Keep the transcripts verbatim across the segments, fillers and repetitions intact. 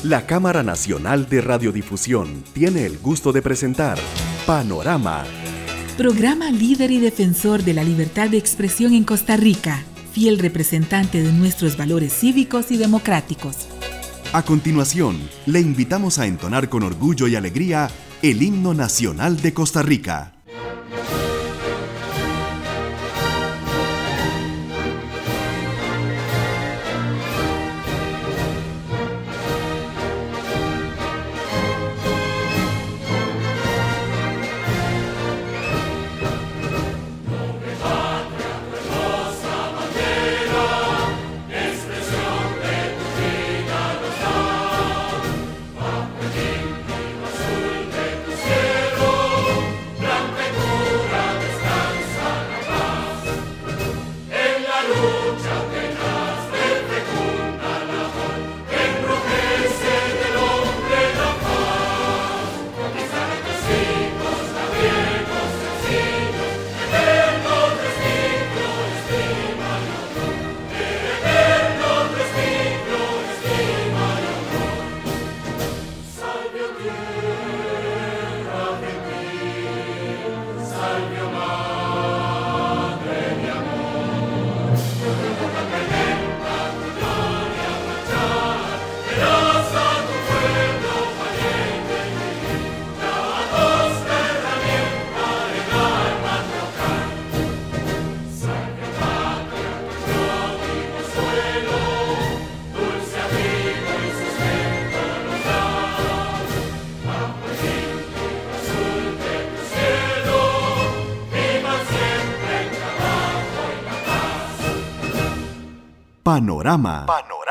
La Cámara Nacional de Radiodifusión tiene el gusto de presentar Panorama. Programa líder y defensor de la libertad de expresión en Costa Rica, fiel representante de nuestros valores cívicos y democráticos. A continuación, le invitamos a entonar con orgullo y alegría el himno nacional de Costa Rica. Panorama.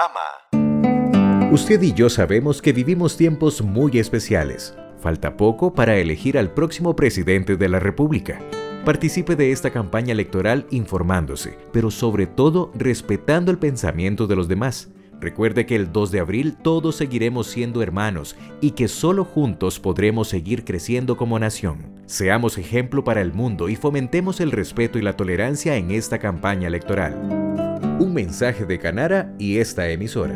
Panorama. Usted y yo sabemos que vivimos tiempos muy especiales. Falta poco para elegir al próximo presidente de la República. Participe de esta campaña electoral informándose, pero sobre todo respetando el pensamiento de los demás. Recuerde que el dos de abril todos seguiremos siendo hermanos y que solo juntos podremos seguir creciendo como nación. Seamos ejemplo para el mundo y fomentemos el respeto y la tolerancia en esta campaña electoral. Un mensaje de Canara y esta emisora.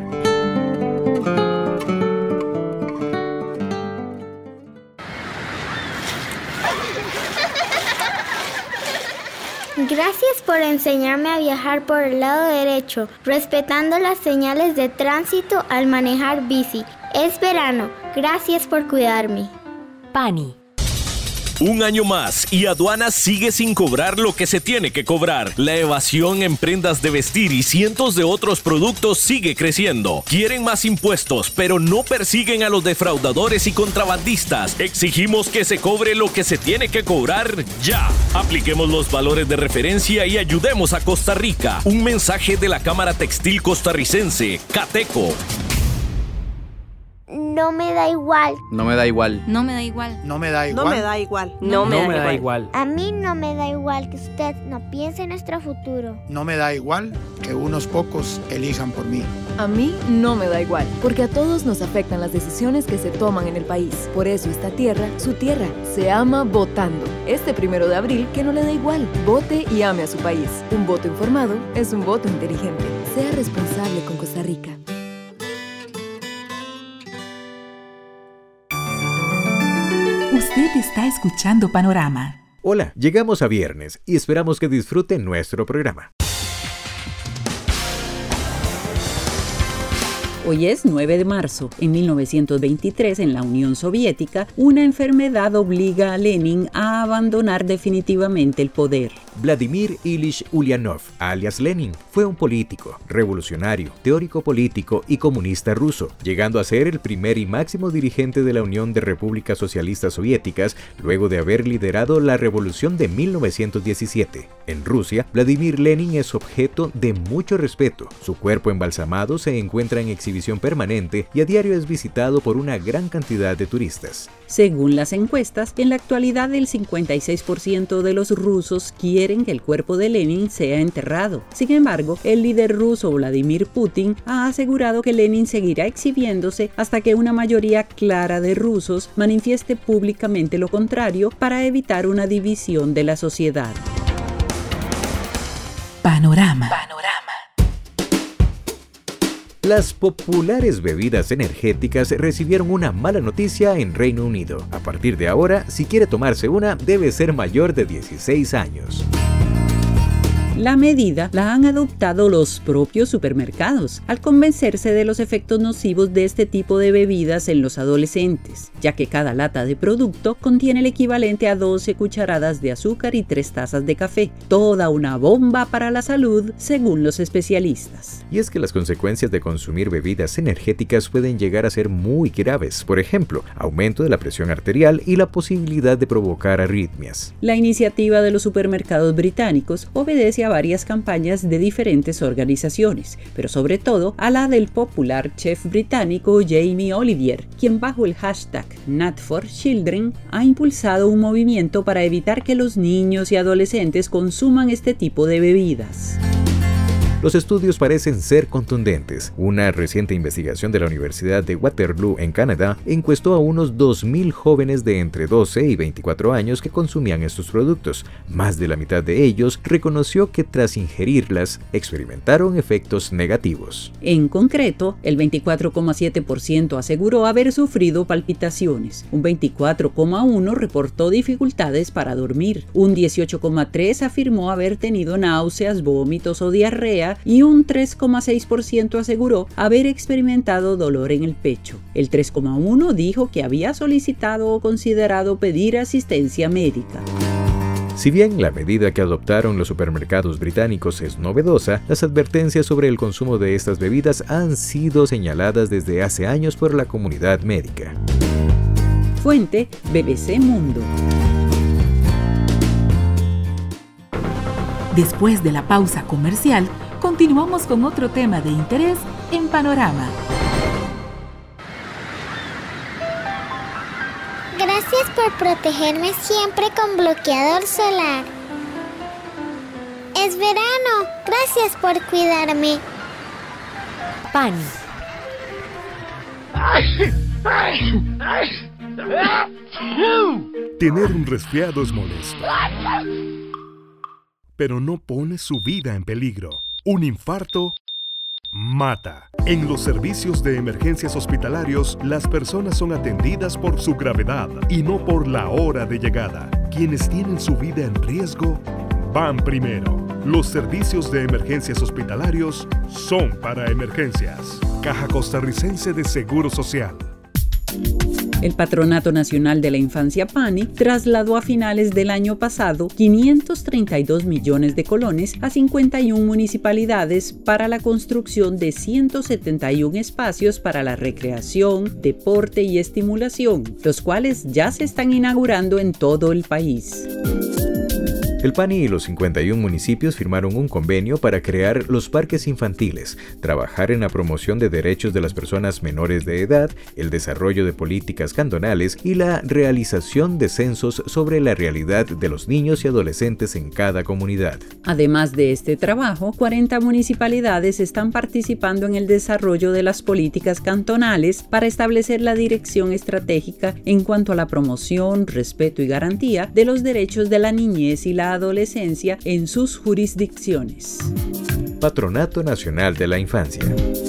Gracias por enseñarme a viajar por el lado derecho, respetando las señales de tránsito al manejar bici. Es verano. Gracias por cuidarme. Pani. Un año más y aduana sigue sin cobrar lo que se tiene que cobrar. La evasión en prendas de vestir y cientos de otros productos sigue creciendo. Quieren más impuestos, pero no persiguen a los defraudadores y contrabandistas. Exigimos que se cobre lo que se tiene que cobrar ya. Apliquemos los valores de referencia y ayudemos a Costa Rica. Un mensaje de la Cámara Textil Costarricense, Cateco. No me da igual. No me da igual. No me da igual. No me da igual. No me da igual. No me, no da, me igual. da igual. A mí no me da igual que usted no piense en nuestro futuro. No me da igual que unos pocos elijan por mí. A mí no me da igual, porque a todos nos afectan las decisiones que se toman en el país. Por eso esta tierra, su tierra, se ama votando. Este primero de abril, que no le da igual. Vote y ame a su país. Un voto informado es un voto inteligente. Sea responsable con Costa Rica. Usted está escuchando Panorama. Hola, llegamos a viernes y esperamos que disfruten nuestro programa. Hoy es nueve de marzo. En mil novecientos veintitrés, en la Unión Soviética, una enfermedad obliga a Lenin a abandonar definitivamente el poder. Vladimir Ilich Ulyanov, alias Lenin, fue un político, revolucionario, teórico político y comunista ruso, llegando a ser el primer y máximo dirigente de la Unión de Repúblicas Socialistas Soviéticas luego de haber liderado la revolución de mil novecientos diecisiete. En Rusia, Vladimir Lenin es objeto de mucho respeto. Su cuerpo embalsamado se encuentra en exhibición permanente y a diario es visitado por una gran cantidad de turistas. Según las encuestas, en la actualidad el cincuenta y seis por ciento de los rusos quieren que el cuerpo de Lenin sea enterrado. Sin embargo, el líder ruso Vladimir Putin ha asegurado que Lenin seguirá exhibiéndose hasta que una mayoría clara de rusos manifieste públicamente lo contrario para evitar una división de la sociedad. Panorama. Panorama. Las populares bebidas energéticas recibieron una mala noticia en Reino Unido. A partir de ahora, si quiere tomarse una, debe ser mayor de dieciséis años. La medida la han adoptado los propios supermercados, al convencerse de los efectos nocivos de este tipo de bebidas en los adolescentes, ya que cada lata de producto contiene el equivalente a doce cucharadas de azúcar y tres tazas de café. Toda una bomba para la salud, según los especialistas. Y es que las consecuencias de consumir bebidas energéticas pueden llegar a ser muy graves. Por ejemplo, aumento de la presión arterial y la posibilidad de provocar arritmias. La iniciativa de los supermercados británicos obedece a varias campañas de diferentes organizaciones, pero sobre todo a la del popular chef británico Jamie Oliver, quien bajo el hashtag Not for Children ha impulsado un movimiento para evitar que los niños y adolescentes consuman este tipo de bebidas. Los estudios parecen ser contundentes. Una reciente investigación de la Universidad de Waterloo en Canadá encuestó a unos dos mil jóvenes de entre doce y veinticuatro años que consumían estos productos. Más de la mitad de ellos reconoció que tras ingerirlas experimentaron efectos negativos. En concreto, el veinticuatro coma siete por ciento aseguró haber sufrido palpitaciones, un veinticuatro coma uno por ciento reportó dificultades para dormir, un dieciocho coma tres por ciento afirmó haber tenido náuseas, vómitos o diarrea, y un tres coma seis por ciento aseguró haber experimentado dolor en el pecho. El tres coma uno por ciento dijo que había solicitado o considerado pedir asistencia médica. Si bien la medida que adoptaron los supermercados británicos es novedosa, las advertencias sobre el consumo de estas bebidas han sido señaladas desde hace años por la comunidad médica. Fuente: B B C Mundo. Después de la pausa comercial, continuamos con otro tema de interés en Panorama. Gracias por protegerme siempre con bloqueador solar. Es verano. Gracias por cuidarme. Pani. Tener un resfriado es molesto, pero no pone su vida en peligro. Un infarto mata. En los servicios de emergencias hospitalarios, las personas son atendidas por su gravedad y no por la hora de llegada. Quienes tienen su vida en riesgo van primero. Los servicios de emergencias hospitalarios son para emergencias. Caja Costarricense de Seguro Social. El Patronato Nacional de la Infancia PANI trasladó a finales del año pasado quinientos treinta y dos millones de colones a cincuenta y una municipalidades para la construcción de ciento setenta y uno espacios para la recreación, deporte y estimulación, los cuales ya se están inaugurando en todo el país. El PANI y los cincuenta y uno municipios firmaron un convenio para crear los parques infantiles, trabajar en la promoción de derechos de las personas menores de edad, el desarrollo de políticas cantonales y la realización de censos sobre la realidad de los niños y adolescentes en cada comunidad. Además de este trabajo, cuarenta municipalidades están participando en el desarrollo de las políticas cantonales para establecer la dirección estratégica en cuanto a la promoción, respeto y garantía de los derechos de la niñez y la adolescencia en sus jurisdicciones. Patronato Nacional de la Infancia.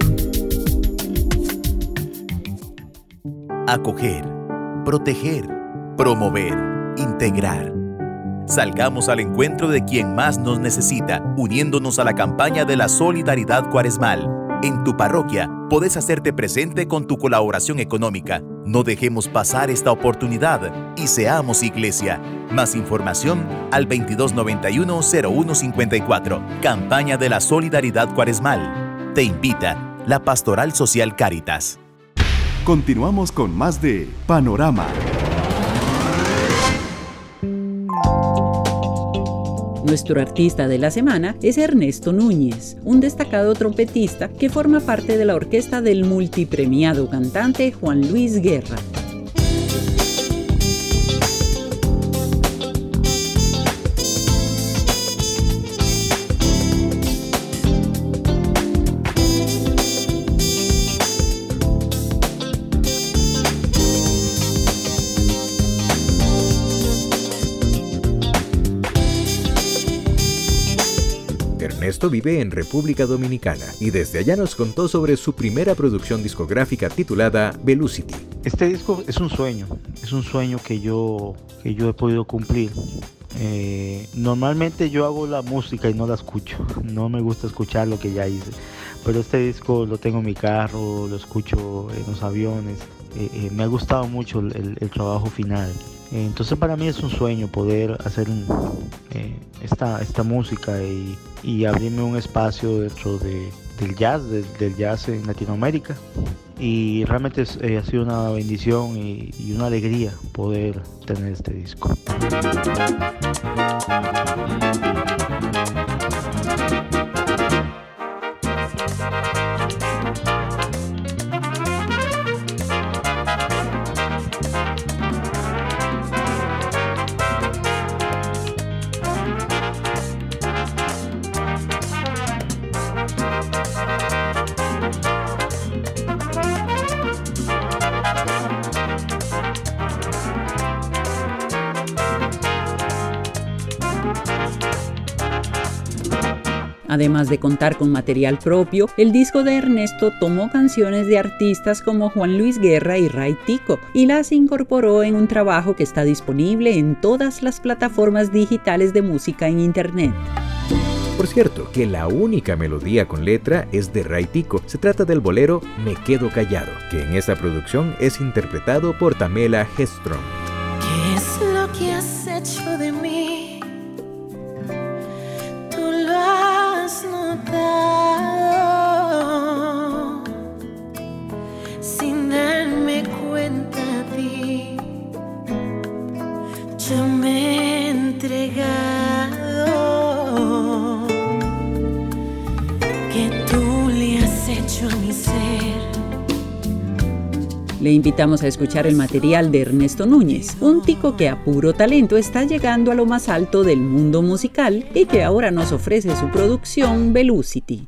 Acoger, proteger, promover, integrar. Salgamos al encuentro de quien más nos necesita, uniéndonos a la campaña de la solidaridad cuaresmal. En tu parroquia, podés hacerte presente con tu colaboración económica. No dejemos pasar esta oportunidad y seamos iglesia. Más información al veintidós noventa y uno cero uno cincuenta y cuatro. Campaña de la Solidaridad Cuaresmal. Te invita la Pastoral Social Cáritas. Continuamos con más de Panorama. Nuestro artista de la semana es Ernesto Núñez, un destacado trompetista que forma parte de la orquesta del multipremiado cantante Juan Luis Guerra. Ernesto vive en República Dominicana y desde allá nos contó sobre su primera producción discográfica titulada Velocity. Este disco es un sueño, es un sueño que yo, que yo he podido cumplir. Eh, normalmente yo hago la música y no la escucho, no me gusta escuchar lo que ya hice, pero este disco lo tengo en mi carro, lo escucho en los aviones, eh, eh, me ha gustado mucho el, el trabajo final. Eh, entonces para mí es un sueño poder hacer un, eh, esta, esta música y, y abrirme un espacio dentro de, del jazz, de, del jazz en Latinoamérica. Y realmente es, eh, ha sido una bendición y, y una alegría poder tener este disco. Además de contar con material propio, el disco de Ernesto tomó canciones de artistas como Juan Luis Guerra y Ray Tico y las incorporó en un trabajo que está disponible en todas las plataformas digitales de música en internet. Por cierto, que la única melodía con letra es de Ray Tico. Se trata del bolero Me Quedo Callado, que en esta producción es interpretado por Tamela Hedstrom. ¿Qué es lo que has hecho de mí? Tú lo has notado sin darme cuenta a ti. Yo me he entregado. ¿Qué tú le has hecho a mi ser? Le invitamos a escuchar el material de Ernesto Núñez, un tico que a puro talento está llegando a lo más alto del mundo musical y que ahora nos ofrece su producción Velocity.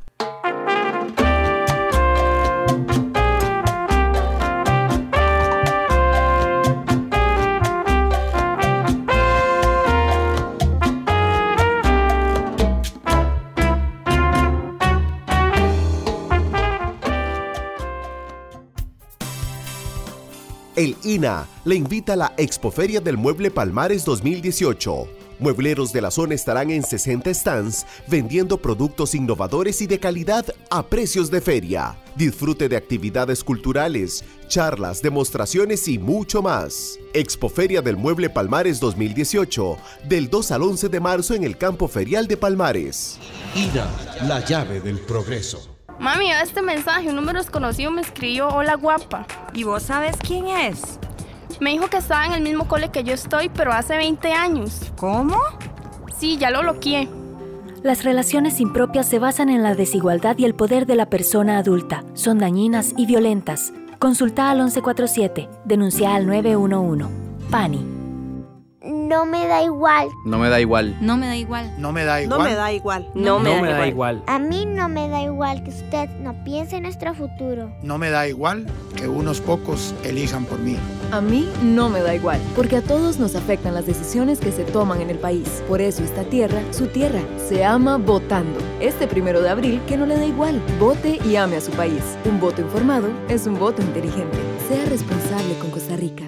El I N A le invita a la Expoferia del Mueble Palmares dos mil dieciocho. Muebleros de la zona estarán en sesenta stands vendiendo productos innovadores y de calidad a precios de feria. Disfrute de actividades culturales, charlas, demostraciones y mucho más. Expoferia del Mueble Palmares dos mil dieciocho, del dos al once de marzo en el Campo Ferial de Palmares. I N A, la llave del progreso. Mami, a este mensaje un número desconocido me escribió: hola guapa. ¿Y vos sabes quién es? Me dijo que estaba en el mismo cole que yo estoy, pero hace veinte años. ¿Cómo? Sí, ya lo bloqueé. Las relaciones impropias se basan en la desigualdad y el poder de la persona adulta. Son dañinas y violentas. Consulta al once cuarenta y siete. Denuncia al nueve uno uno. Pani. No me da igual. No me da igual. No me da igual. No me da igual. No me da igual. No me, no me da igual. A mí no me da igual que usted no piense en nuestro futuro. No me da igual que unos pocos elijan por mí. A mí no me da igual, porque a todos nos afectan las decisiones que se toman en el país. Por eso esta tierra, su tierra, se ama votando. Este primero de abril, que no le da igual. Vote y ame a su país. Un voto informado es un voto inteligente. Sea responsable con Costa Rica.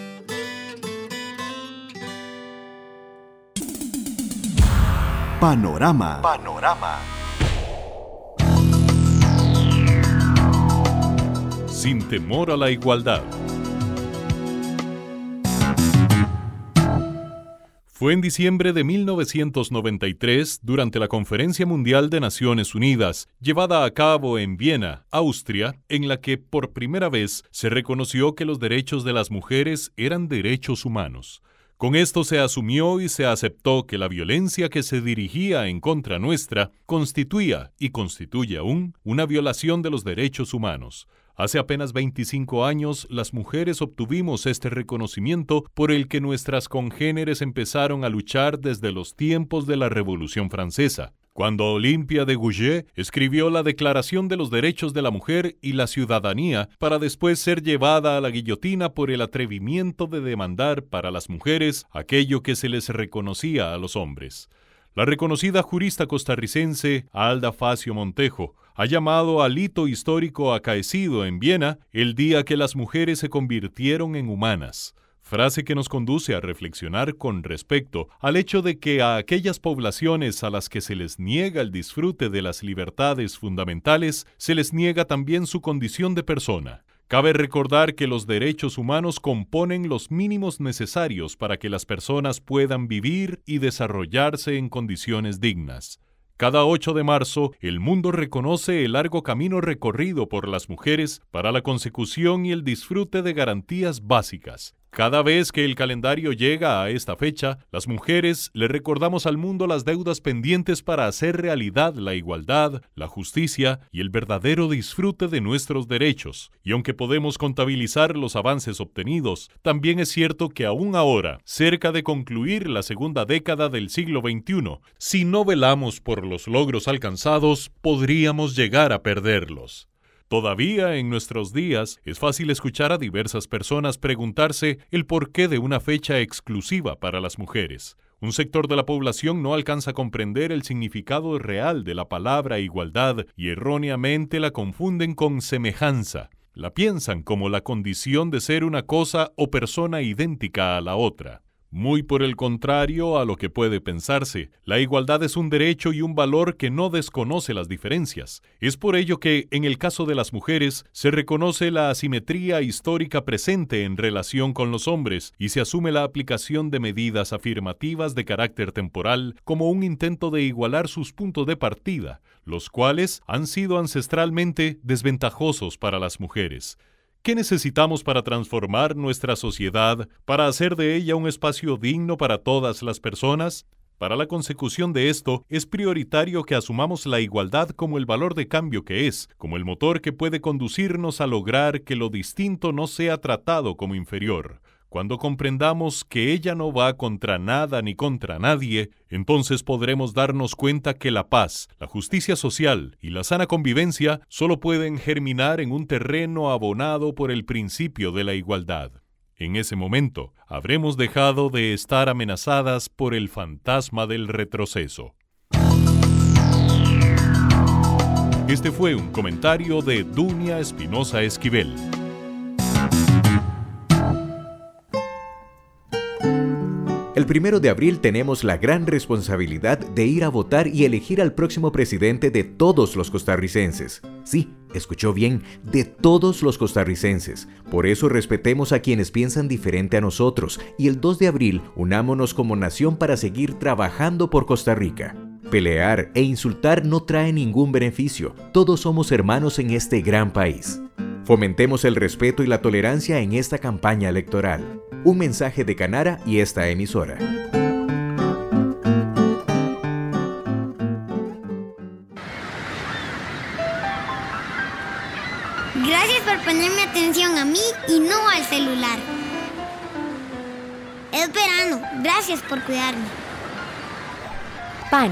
Panorama. Panorama. Sin temor a la igualdad. Fue en diciembre de mil novecientos noventa y tres, durante la Conferencia Mundial de Naciones Unidas, llevada a cabo en Viena, Austria, en la que por primera vez se reconoció que los derechos de las mujeres eran derechos humanos. Con esto se asumió y se aceptó que la violencia que se dirigía en contra nuestra constituía, y constituye aún, una violación de los derechos humanos. Hace apenas veinticinco años, las mujeres obtuvimos este reconocimiento por el que nuestras congéneres empezaron a luchar desde los tiempos de la Revolución Francesa, cuando Olympia de Gouges escribió la Declaración de los Derechos de la Mujer y la Ciudadanía para después ser llevada a la guillotina por el atrevimiento de demandar para las mujeres aquello que se les reconocía a los hombres. La reconocida jurista costarricense Alda Facio Montejo ha llamado al hito histórico acaecido en Viena el día que las mujeres se convirtieron en humanas, frase que nos conduce a reflexionar con respecto al hecho de que a aquellas poblaciones a las que se les niega el disfrute de las libertades fundamentales, se les niega también su condición de persona. Cabe recordar que los derechos humanos componen los mínimos necesarios para que las personas puedan vivir y desarrollarse en condiciones dignas. Cada ocho de marzo, el mundo reconoce el largo camino recorrido por las mujeres para la consecución y el disfrute de garantías básicas. Cada vez que el calendario llega a esta fecha, las mujeres le recordamos al mundo las deudas pendientes para hacer realidad la igualdad, la justicia y el verdadero disfrute de nuestros derechos. Y aunque podemos contabilizar los avances obtenidos, también es cierto que aún ahora, cerca de concluir la segunda década del siglo veintiuno, si no velamos por los logros alcanzados, podríamos llegar a perderlos. Todavía en nuestros días es fácil escuchar a diversas personas preguntarse el porqué de una fecha exclusiva para las mujeres. Un sector de la población no alcanza a comprender el significado real de la palabra igualdad y erróneamente la confunden con semejanza. La piensan como la condición de ser una cosa o persona idéntica a la otra. Muy por el contrario a lo que puede pensarse, la igualdad es un derecho y un valor que no desconoce las diferencias. Es por ello que, en el caso de las mujeres, se reconoce la asimetría histórica presente en relación con los hombres y se asume la aplicación de medidas afirmativas de carácter temporal como un intento de igualar sus puntos de partida, los cuales han sido ancestralmente desventajosos para las mujeres. ¿Qué necesitamos para transformar nuestra sociedad, para hacer de ella un espacio digno para todas las personas? Para la consecución de esto, es prioritario que asumamos la igualdad como el valor de cambio que es, como el motor que puede conducirnos a lograr que lo distinto no sea tratado como inferior. Cuando comprendamos que ella no va contra nada ni contra nadie, entonces podremos darnos cuenta que la paz, la justicia social y la sana convivencia solo pueden germinar en un terreno abonado por el principio de la igualdad. En ese momento, habremos dejado de estar amenazadas por el fantasma del retroceso. Este fue un comentario de Dunia Espinosa Esquivel. El primero de abril tenemos la gran responsabilidad de ir a votar y elegir al próximo presidente de todos los costarricenses. Sí, escuchó bien, de todos los costarricenses. Por eso respetemos a quienes piensan diferente a nosotros y el dos de abril unámonos como nación para seguir trabajando por Costa Rica. Pelear e insultar no trae ningún beneficio. Todos somos hermanos en este gran país. Fomentemos el respeto y la tolerancia en esta campaña electoral. Un mensaje de Canara y esta emisora. Gracias por ponerme atención a mí y no al celular. Es verano, gracias por cuidarme. Pan.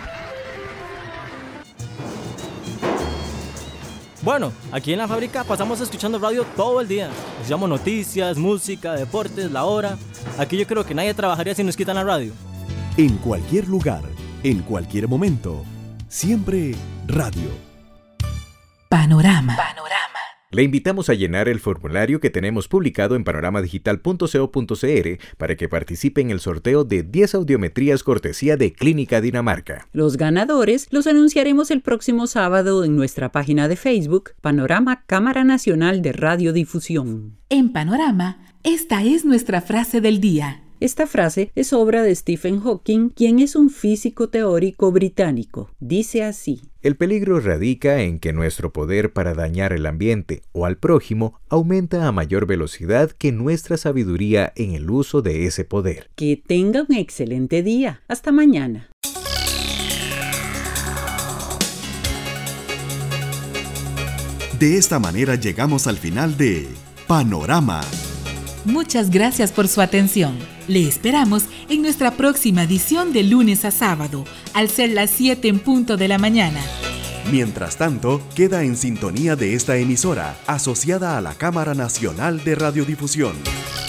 Bueno, aquí en la fábrica pasamos escuchando radio todo el día. Escuchamos noticias, música, deportes, la hora. Aquí yo creo que nadie trabajaría si nos quitan la radio. En cualquier lugar, en cualquier momento, siempre radio. Panorama. Panorama. Le invitamos a llenar el formulario que tenemos publicado en panorama digital punto co punto c r para que participe en el sorteo de diez audiometrías cortesía de Clínica Dinamarca. Los ganadores los anunciaremos el próximo sábado en nuestra página de Facebook, Panorama Cámara Nacional de Radiodifusión. En Panorama, esta es nuestra frase del día. Esta frase es obra de Stephen Hawking, quien es un físico teórico británico. Dice así: el peligro radica en que nuestro poder para dañar el ambiente o al prójimo aumenta a mayor velocidad que nuestra sabiduría en el uso de ese poder. Que tenga un excelente día. Hasta mañana. De esta manera llegamos al final de Panorama. Muchas gracias por su atención. Le esperamos en nuestra próxima edición de lunes a sábado, al ser las siete en punto de la mañana. Mientras tanto, queda en sintonía de esta emisora, asociada a la Cámara Nacional de Radiodifusión.